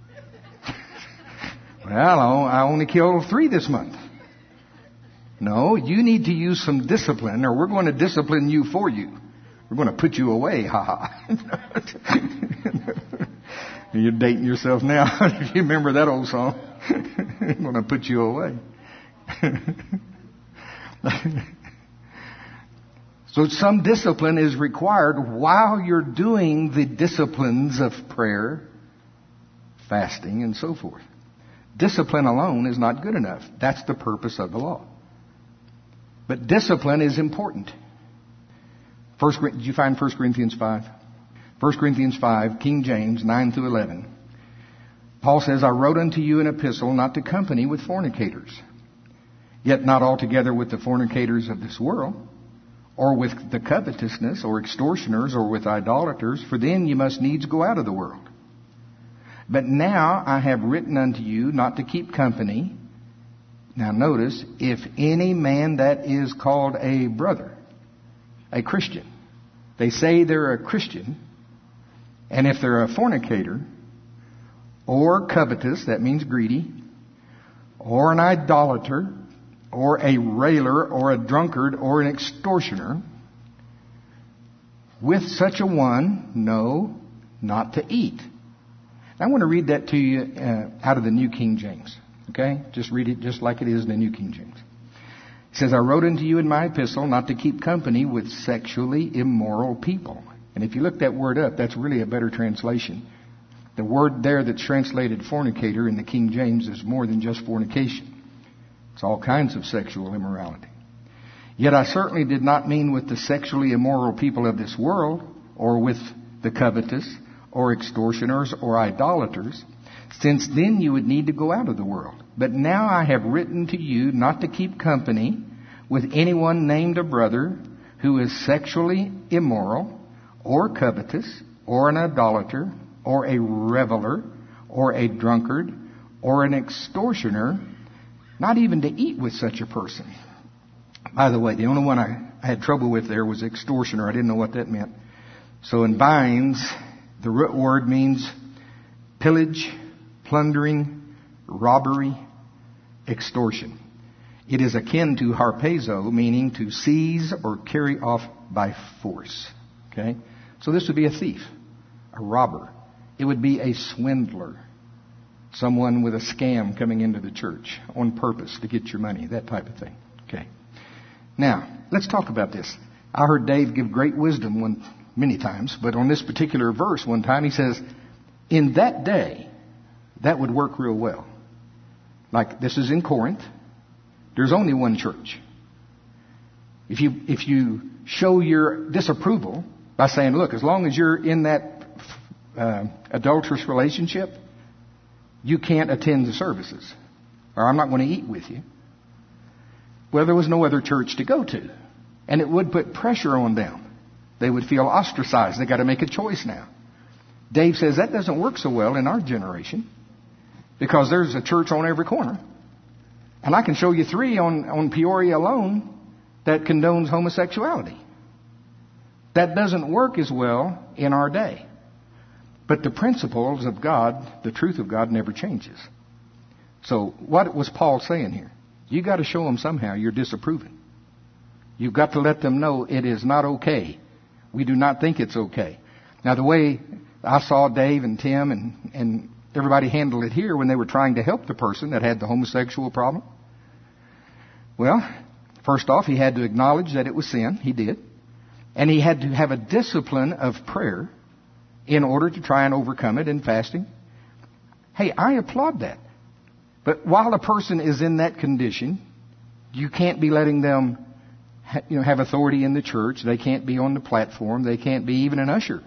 Well, I only killed 3 this month. No, you need to use some discipline or we're going to discipline you for you. We're going to put you away, You're dating yourself now. If you remember that old song. I'm going to put you away. So some discipline is required while you're doing the disciplines of prayer, fasting, and so forth. Discipline alone is not good enough. That's the purpose of the law. But discipline is important. Did you find 1 Corinthians 5? 1 Corinthians 5, King James, 9 through 11. Paul says, I wrote unto you an epistle not to company with fornicators, yet not altogether with the fornicators of this world, or with the covetousness, or extortioners, or with idolaters, for then you must needs go out of the world. But now I have written unto you not to keep company. Now notice, if any man that is called a brother, a Christian, they say they're a Christian, and if they're a fornicator, or covetous, that means greedy, or an idolater, or a railer, or a drunkard, or an extortioner, with such a one, no, not to eat. I want to read that to you out of the New King James. Okay? Just read it just like it is in the New King James. It says, I wrote unto you in my epistle not to keep company with sexually immoral people. And if you look that word up, that's really a better translation. The word there that's translated fornicator in the King James is more than just fornication. It's all kinds of sexual immorality. Yet I certainly did not mean with the sexually immoral people of this world, or with the covetous, or extortioners, or idolaters, since then you would need to go out of the world. But now I have written to you not to keep company with anyone named a brother who is sexually immoral, or covetous, or an idolater, or a reveler, or a drunkard, or an extortioner, not even to eat with such a person. By the way, the only one I had trouble with there was extortioner. I didn't know what that meant. So in Vines, the root word means pillage, plundering, robbery, extortion. It is akin to harpazo, meaning to seize or carry off by force. Okay? So this would be a thief, a robber. It would be a swindler, someone with a scam coming into the church on purpose to get your money, that type of thing. Okay. Now, let's talk about this. I heard Dave give great wisdom many times, but on this particular verse one time he says, in that day, that would work real well. Like this is in Corinth. There's only one church. If you show your disapproval by saying, look, as long as you're in that adulterous relationship, you can't attend the services, or I'm not going to eat with you. Well, there was no other church to go to, and it would put pressure on them. They would feel ostracized. They got to make a choice now. Dave says that doesn't work so well in our generation because there's a church on every corner, and I can show you 3 on Peoria alone that condones homosexuality. That doesn't work as well in our day. But the principles of God, the truth of God, never changes. So what was Paul saying here? You got to show them somehow you're disapproving. You've got to let them know it is not okay. We do not think it's okay. Now the way I saw Dave and Tim and everybody handle it here when they were trying to help the person that had the homosexual problem. Well, first off, he had to acknowledge that it was sin. He did. And he had to have a discipline of prayer in order to try and overcome it in fasting. Hey, I applaud that. But while a person is in that condition, you can't be letting them have authority in the church. They can't be on the platform. They can't be even an usher.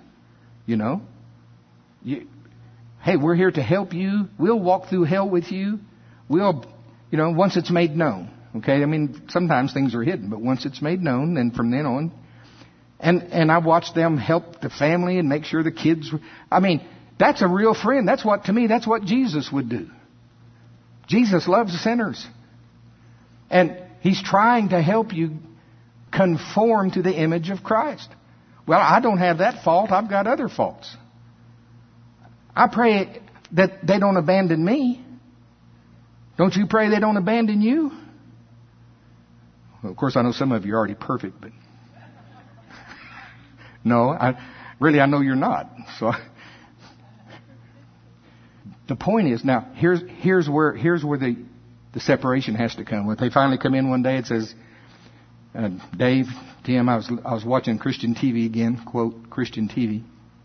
Hey, we're here to help you. We'll walk through hell with you. We'll, once it's made known. Okay? I mean, sometimes things are hidden, but once it's made known, then from then on. And I watched them help the family and make sure the kids that's a real friend. That's what Jesus would do. Jesus loves sinners. And He's trying to help you conform to the image of Christ. Well, I don't have that fault. I've got other faults. I pray that they don't abandon me. Don't you pray they don't abandon you? Well, of course, I know some of you are already perfect, but no, I know you're not. So The point is, now, here's where the separation has to come. When they finally come in one day, it says, Dave, Tim, I was watching Christian TV again, quote, Christian TV.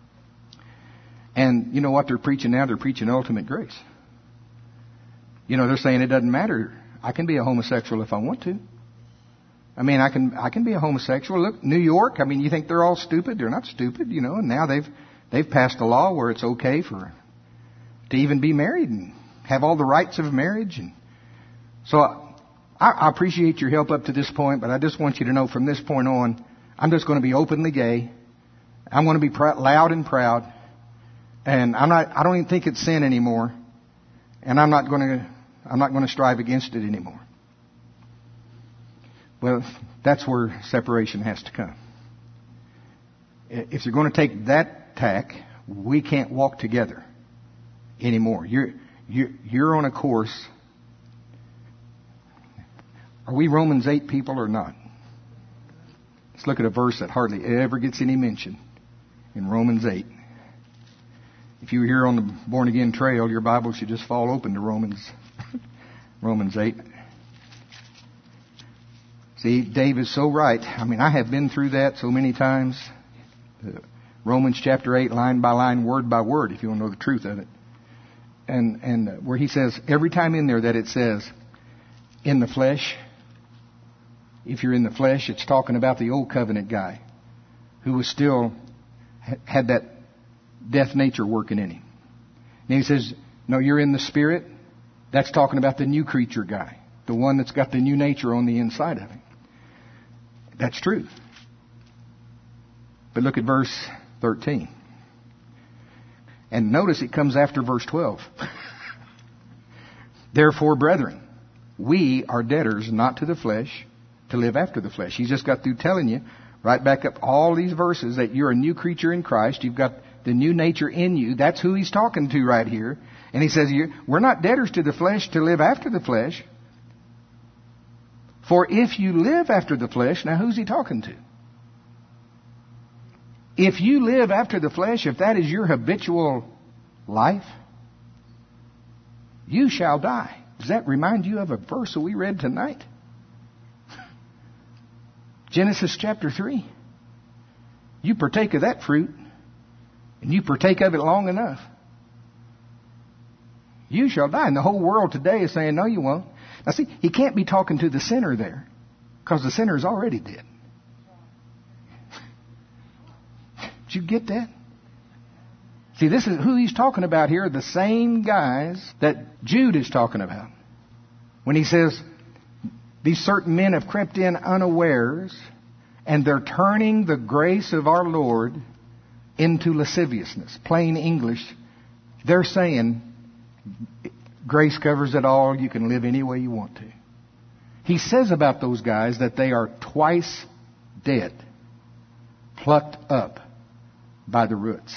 And you know what they're preaching now? They're preaching ultimate grace. You know, they're saying it doesn't matter. I can be a homosexual if I want to. I mean, I can be a homosexual. Look, New York, I mean, you think they're all stupid? They're not stupid, you know, and now they've passed a law where it's okay to even be married and have all the rights of marriage. And so I appreciate your help up to this point, but I just want you to know from this point on, I'm just going to be openly gay. I'm going to be loud and proud. And I don't even think it's sin anymore. And I'm not going to strive against it anymore. Well, that's where separation has to come. If you're going to take that tack, we can't walk together anymore. You're on a course. Are we Romans 8 people or not? Let's look at a verse that hardly ever gets any mention in Romans 8. If you were here on the Born Again Trail, your Bible should just fall open to Romans 8. See, Dave is so right. I mean, I have been through that so many times. Romans chapter 8, line by line, word by word, if you want to know the truth of it. And where he says, every time in there that it says, in the flesh, if you're in the flesh, it's talking about the old covenant guy who was still, had that death nature working in him. And he says, no, you're in the spirit. That's talking about the new creature guy, the one that's got the new nature on the inside of him. That's true. But look at verse 13. And notice it comes after verse 12. Therefore, brethren, we are debtors not to the flesh to live after the flesh. He's just got through telling you, right back up all these verses, that you're a new creature in Christ. You've got the new nature in you. That's who he's talking to right here. And he says, we're not debtors to the flesh to live after the flesh. For if you live after the flesh, now who's he talking to? If you live after the flesh, if that is your habitual life, you shall die. Does that remind you of a verse that we read tonight? Genesis chapter 3. You partake of that fruit, and you partake of it long enough, you shall die. And the whole world today is saying, no, you won't. Now see, he can't be talking to the sinner there, because the sinner is already dead. Did you get that? See, this is who he's talking about here, the same guys that Jude is talking about. When he says, these certain men have crept in unawares, and they're turning the grace of our Lord into lasciviousness. Plain English, they're saying, grace covers it all. You can live any way you want to. He says about those guys that they are twice dead, plucked up by the roots.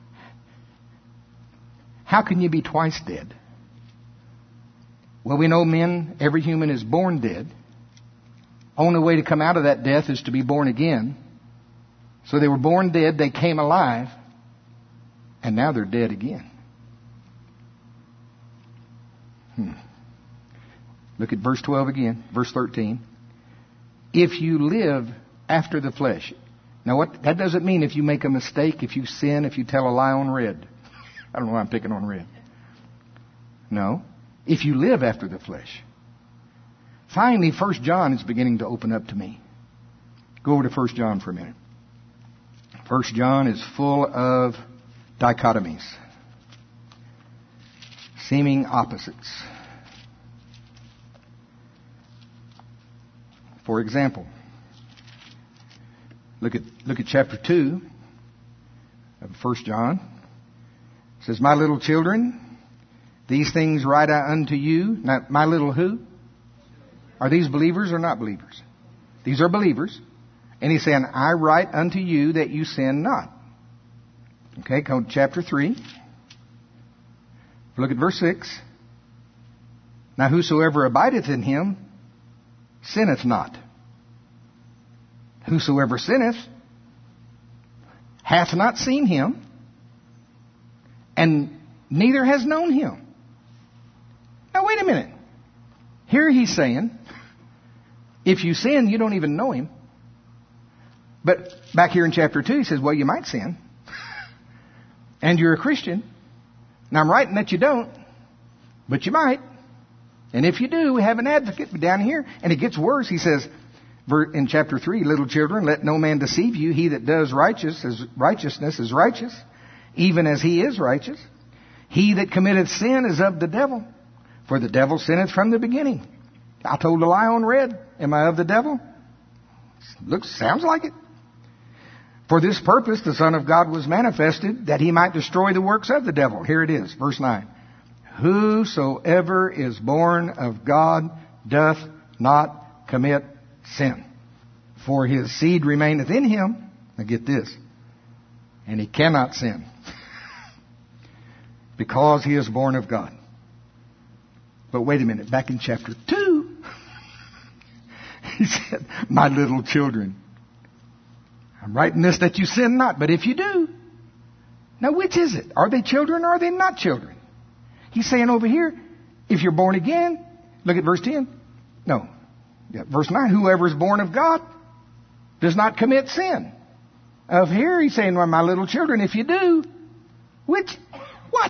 How can you be twice dead? Well, we know men, every human is born dead. Only way to come out of that death is to be born again. So they were born dead, they came alive, and now they're dead again. Look at verse 12 again, verse 13. If you live after the flesh. Now that doesn't mean if you make a mistake, if you sin, if you tell a lie on red. I don't know why I'm picking on red. No. If you live after the flesh. Finally, 1 John is beginning to open up to me. Go over to 1 John for a minute. 1 John is full of dichotomies. Seeming opposites. For example, look at chapter 2 of 1 John. It says, my little children, these things write I unto you. Now, my little who? Are these believers or not believers? These are believers. And he's saying, I write unto you that you sin not. Okay, go to chapter 3. Look at verse 6. Now whosoever abideth in him sinneth not. Whosoever sinneth hath not seen him, and neither has known him. Now wait a minute. Here he's saying, if you sin, you don't even know him. But back here in chapter 2, he says, well, you might sin. And you're a Christian. And I'm writing that you don't, but you might. And if you do, we have an advocate. But down here, and it gets worse. He says in chapter 3, little children, let no man deceive you. He that does righteousness is righteous, even as he is righteous. He that committeth sin is of the devil, for the devil sinneth from the beginning. I told a lie on red. Am I of the devil? Sounds like it. For this purpose the Son of God was manifested, that he might destroy the works of the devil. Here it is, verse 9. Whosoever is born of God doth not commit sin. For his seed remaineth in him. Now get this. And he cannot sin. Because he is born of God. But wait a minute. Back in chapter 2, he said, my little children, I'm writing this that you sin not, but if you do. Now which is it? Are they children or are they not children? He's saying over here, if you're born again, look at verse 10. No. Yeah, verse 9, whoever is born of God does not commit sin. Of here he's saying, well, my little children, if you do, which, what?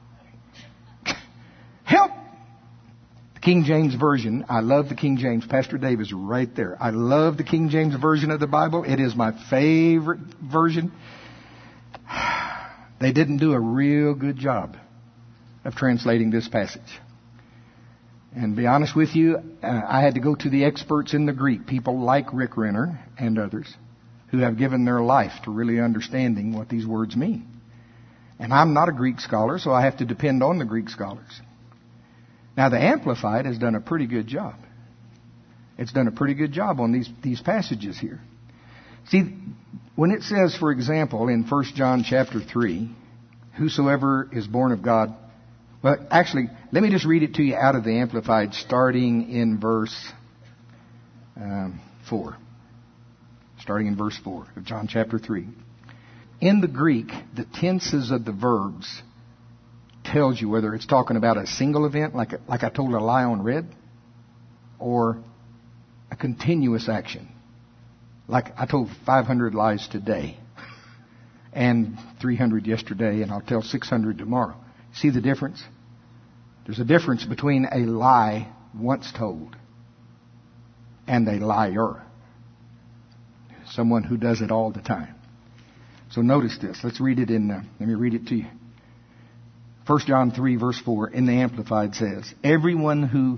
Help. The King James Version, I love the King James. Pastor Dave is right there. I love the King James Version of the Bible. It is my favorite version. They didn't do a real good job of translating this passage. And to be honest with you, I had to go to the experts in the Greek, people like Rick Renner and others, who have given their life to really understanding what these words mean. And I'm not a Greek scholar, so I have to depend on the Greek scholars. Now, the Amplified has done a pretty good job. It's done a pretty good job on these passages here. See, when it says, for example, in 1 John chapter 3, whosoever is born of God. Well, actually, let me just read it to you out of the Amplified, starting in verse 4. Starting in verse 4 of John chapter 3. In the Greek, the tenses of the verbs tells you whether it's talking about a single event, like I told a lie on red, or a continuous action. Like I told 500 lies today, and 300 yesterday, and I'll tell 600 tomorrow. See the difference? There's a difference between a lie once told and a liar. Someone who does it all the time. So notice this. Let's read it let me read it to you. 1 John 3 verse 4 in the Amplified says, everyone who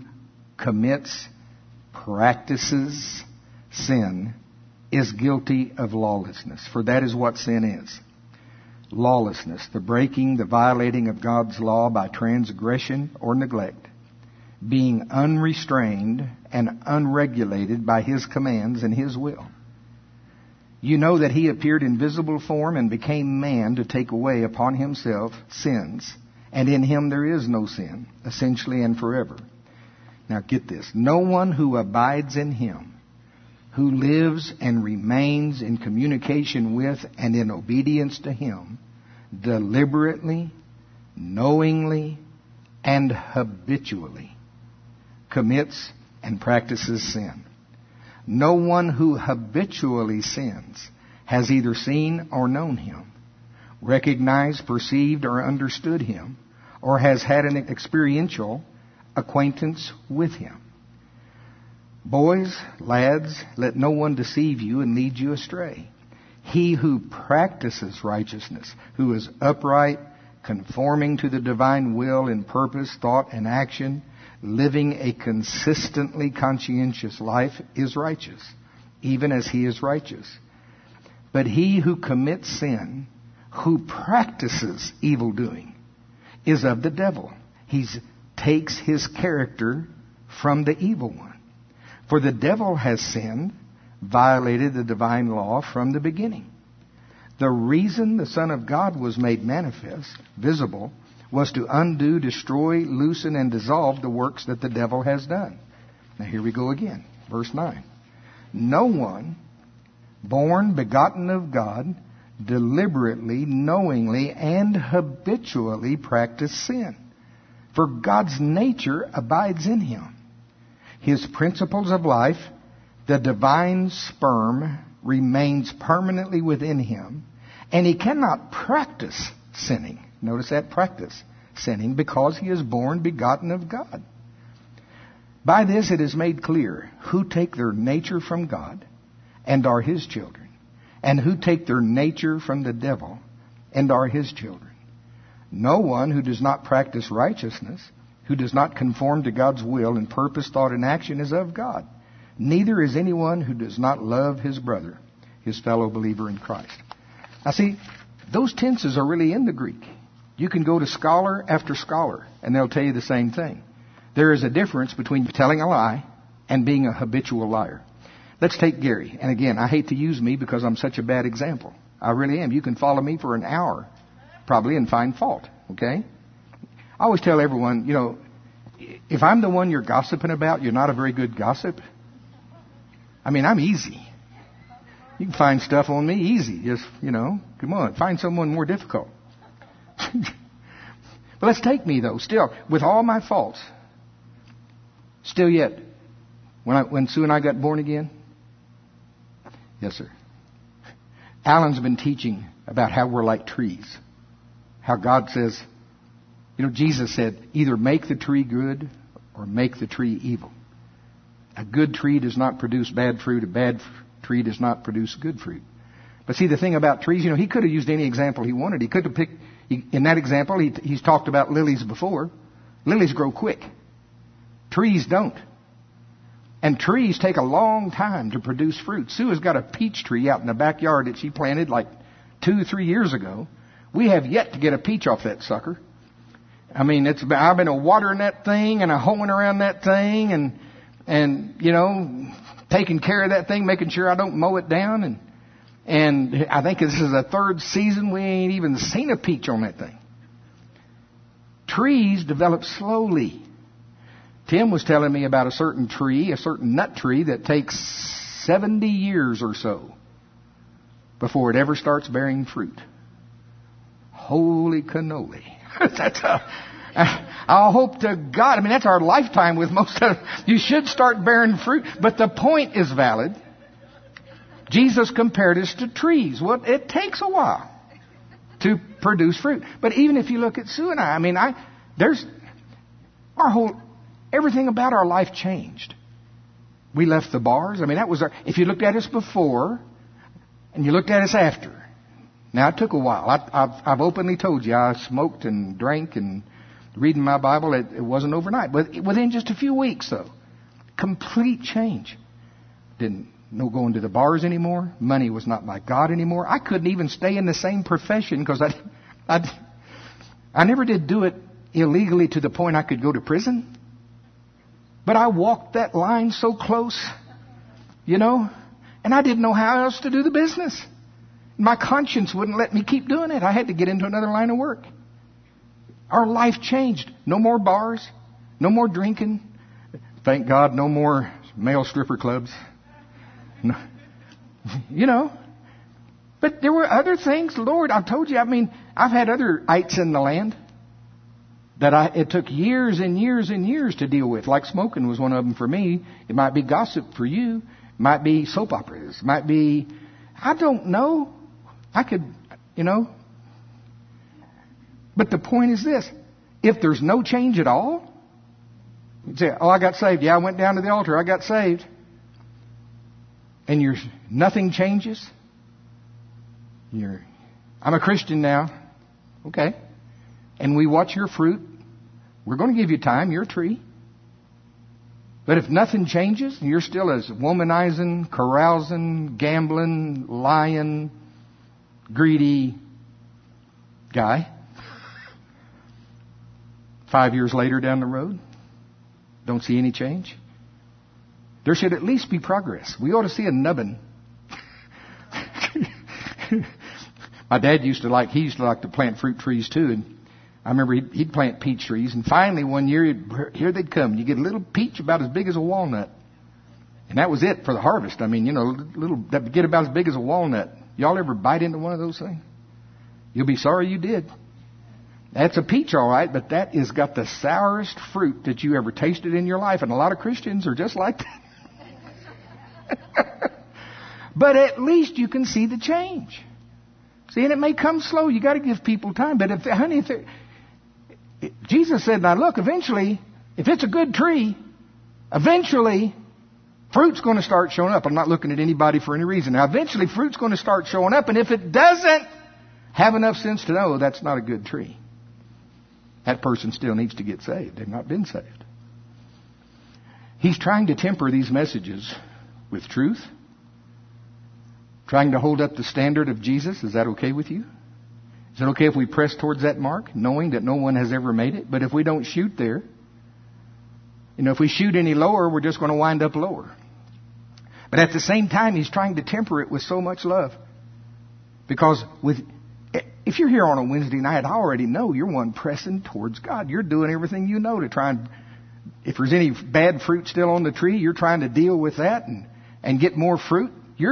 practices sin is guilty of lawlessness. For that is what sin is. Lawlessness, the breaking, the violating of God's law by transgression or neglect, being unrestrained and unregulated by His commands and His will. You know that He appeared in visible form and became man to take away upon Himself sins, and in Him there is no sin, essentially and forever. Now get this. No one who abides in Him, who lives and remains in communication with and in obedience to Him, deliberately, knowingly, and habitually commits and practices sin. No one who habitually sins has either seen or known Him, recognized, perceived, or understood Him, or has had an experiential acquaintance with Him. Boys, lads, let no one deceive you and lead you astray. He who practices righteousness, who is upright, conforming to the divine will in purpose, thought, and action, living a consistently conscientious life, is righteous, even as he is righteous. But he who commits sin, who practices evil doing, is of the devil. He takes his character from the evil one. For the devil has sinned, violated the divine law from the beginning. The reason the Son of God was made manifest, visible, was to undo, destroy, loosen, and dissolve the works that the devil has done. Now here we go again. Verse 9. No one born, begotten of God, deliberately, knowingly, and habitually practice sin. For God's nature abides in him. His principles of life, the divine sperm, remains permanently within him, and he cannot practice sinning. Notice that, practice sinning, because he is born begotten of God. By this it is made clear who take their nature from God and are his children, and who take their nature from the devil and are his children. No one who does not practice righteousness, who does not conform to God's will in purpose, thought, and action, is of God. Neither is anyone who does not love his brother, his fellow believer in Christ. Now see, those tenses are really in the Greek. You can go to scholar after scholar, and they'll tell you the same thing. There is a difference between telling a lie and being a habitual liar. Let's take Gary. And again, I hate to use me because I'm such a bad example. I really am. You can follow me for an hour, probably, and find fault. Okay? I always tell everyone, if I'm the one you're gossiping about, you're not a very good gossip. I mean, I'm easy. You can find stuff on me easy. Just, come on, find someone more difficult. But let's take me, though, still, with all my faults. Still yet, when Sue and I got born again, yes, sir. Alan's been teaching about how we're like trees. How God says, Jesus said, either make the tree good or make the tree evil. A good tree does not produce bad fruit. A bad tree does not produce good fruit. But see, the thing about trees, he could have used any example he wanted. He could have picked, in that example, he's talked about lilies before. Lilies grow quick. Trees don't. And trees take a long time to produce fruit. Sue has got a peach tree out in the backyard that she planted like 2-3 years ago. We have yet to get a peach off that sucker. I mean, I've been watering that thing and hoeing around that thing and taking care of that thing, making sure I don't mow it down. And I think this is the third season we ain't even seen a peach on that thing. Trees develop slowly. Tim was telling me about a certain tree, a certain nut tree that takes 70 years or so before it ever starts bearing fruit. Holy cannoli. I hope to God, that's our lifetime with most of it. You should start bearing fruit. But the point is valid. Jesus compared us to trees. Well, it takes a while to produce fruit. But even if you look at Sue and everything about our life changed. We left the bars. If you looked at us before and you looked at us after. Now, it took a while. I've openly told you I smoked and drank and reading my Bible. It wasn't overnight. But within just a few weeks, though, complete change. Didn't go into the bars anymore. Money was not my God anymore. I couldn't even stay in the same profession because I never did do it illegally to the point I could go to prison. But I walked that line so close, and I didn't know how else to do the business. My conscience wouldn't let me keep doing it. I had to get into another line of work. Our life changed. No more bars. No more drinking. Thank God, no more male stripper clubs. No. But there were other things. Lord, I told you, I've had other ites in the land that it took years and years and years to deal with. Like smoking was one of them for me. It might be gossip for you. It might be soap operas. It might be, I don't know. I could, But the point is this. If there's no change at all, you say, I got saved. Yeah, I went down to the altar. I got saved. And nothing changes. I'm a Christian now. Okay. And we watch your fruit. We're going to give you time. You're a tree. But if nothing changes, and you're still as womanizing, carousing, gambling, lying, greedy guy, 5 years later down the road, don't see any change. There should at least be progress. We ought to see a nubbin. My dad used to like to plant fruit trees too, and I remember he'd plant peach trees, and finally one year, here they'd come. You get a little peach about as big as a walnut. And that was it for the harvest. That would get about as big as a walnut. Y'all ever bite into one of those things? You'll be sorry you did. That's a peach, all right, but that has got the sourest fruit that you ever tasted in your life. And a lot of Christians are just like that. But at least you can see the change. See, and it may come slow. You got to give people time. But Jesus said, now look, eventually, if it's a good tree, eventually fruit's going to start showing up. I'm not looking at anybody for any reason. Now, eventually fruit's going to start showing up. And if it doesn't have enough sense to know that's not a good tree, that person still needs to get saved. They've not been saved. He's trying to temper these messages with truth. Trying to hold up the standard of Jesus. Is that okay with you? Is it okay if we press towards that mark, knowing that no one has ever made it? But if we don't shoot there, if we shoot any lower, we're just going to wind up lower. But at the same time, he's trying to temper it with so much love. Because if you're here on a Wednesday night, I already know you're one pressing towards God. You're doing everything you know to try and, if there's any bad fruit still on the tree, you're trying to deal with that and get more fruit.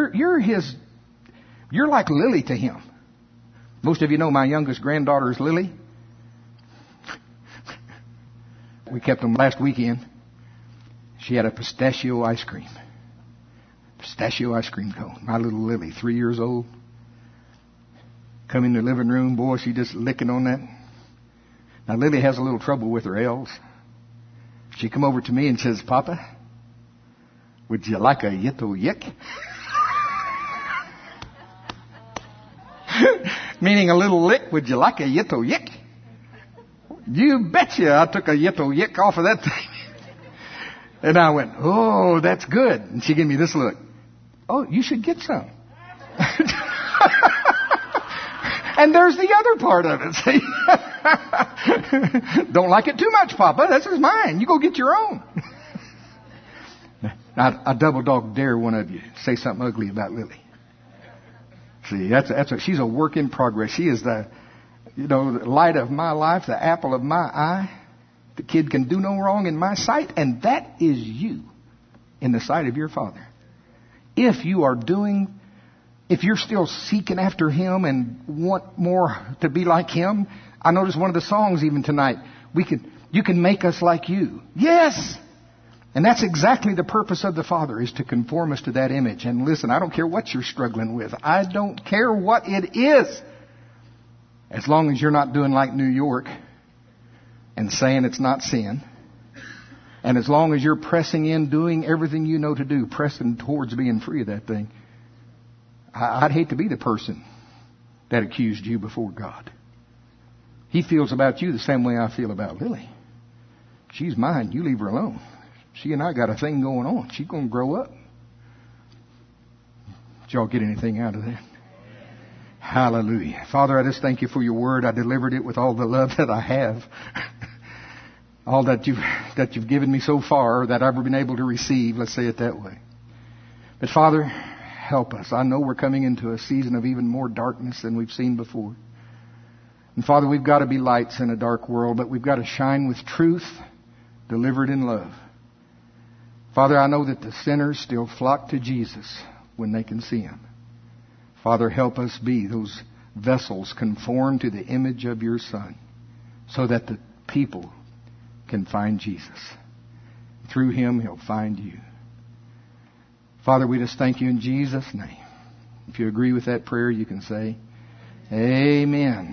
You're like Lily to him. Most of you know my youngest granddaughter is Lily. We kept them last weekend. She had a pistachio ice cream. Pistachio ice cream cone. My little Lily, 3 years old. Come in the living room, boy, she just licking on that. Now Lily has a little trouble with her L's. She come over to me and says, Papa, would you like a yitto yick? Meaning a little lick, would you like a yitto yick? You betcha I took a yitto yick off of that thing. And I went, oh, that's good. And she gave me this look. Oh, you should get some. And there's the other part of it, see? Don't like it too much, Papa. This is mine. You go get your own. Now, I double dog dare one of you say something ugly about Lily. See, she's a work in progress. She is the light of my life, the apple of my eye. The kid can do no wrong in my sight, and that is you in the sight of your Father. If you're still seeking after Him and want more to be like Him, I noticed one of the songs even tonight, you can make us like you. Yes! And that's exactly the purpose of the Father, is to conform us to that image. And listen, I don't care what you're struggling with. I don't care what it is. As long as you're not doing like New York and saying it's not sin. And as long as you're pressing in, doing everything you know to do, pressing towards being free of that thing. I'd hate to be the person that accused you before God. He feels about you the same way I feel about Lily. She's mine. You leave her alone. She and I got a thing going on. She's going to grow up. Did y'all get anything out of that? Hallelujah. Father, I just thank you for your word. I delivered it with all the love that I have. All that you've given me so far that I've ever been able to receive. Let's say it that way. But Father, help us. I know we're coming into a season of even more darkness than we've seen before. And Father, we've got to be lights in a dark world, but we've got to shine with truth, delivered in love. Father, I know that the sinners still flock to Jesus when they can see Him. Father, help us be those vessels conformed to the image of your Son, so that the people can find Jesus. Through Him, He'll find you. Father, we just thank you in Jesus' name. If you agree with that prayer, you can say, Amen.